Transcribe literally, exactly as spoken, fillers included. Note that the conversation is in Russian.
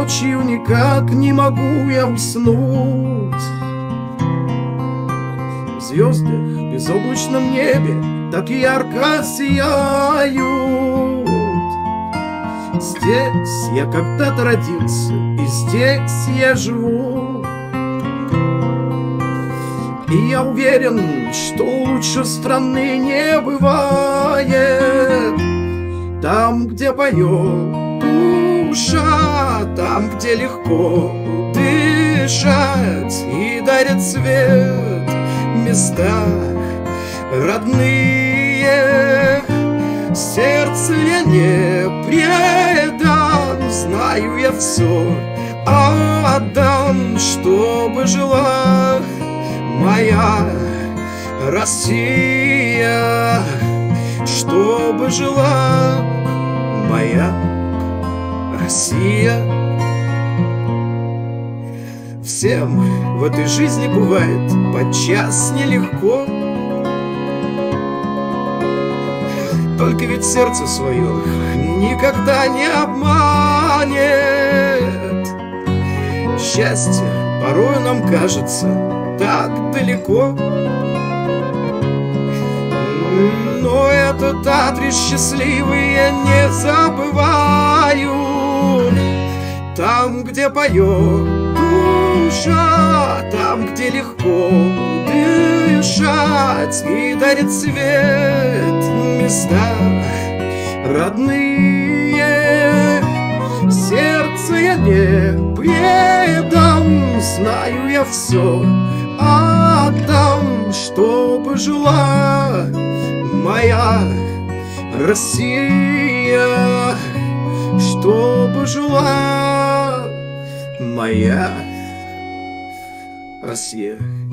ночью никак не могу я уснуть. Звезды в безоблачном небе так ярко сияют. Здесь я когда-то родился, и здесь я живу. И я уверен, что лучше страны не бывает. Там, где поет душа, там, где легко дышать и дарит свет места родные. Сердце я не предам, знаю я все отдам, чтобы жила моя Россия, чтобы жила моя Россия. Всем в этой жизни бывает подчас нелегко, только ведь сердце свое никогда не обманет. Счастье порой нам кажется так далеко, но этот адрес счастливый я не забываю. Там, где поет душа, там, где легко дышать и дарит свет места родные. Сердце я не предам, знаю я все отдам, чтобы жила моя Россия, чтобы жила моя Россия.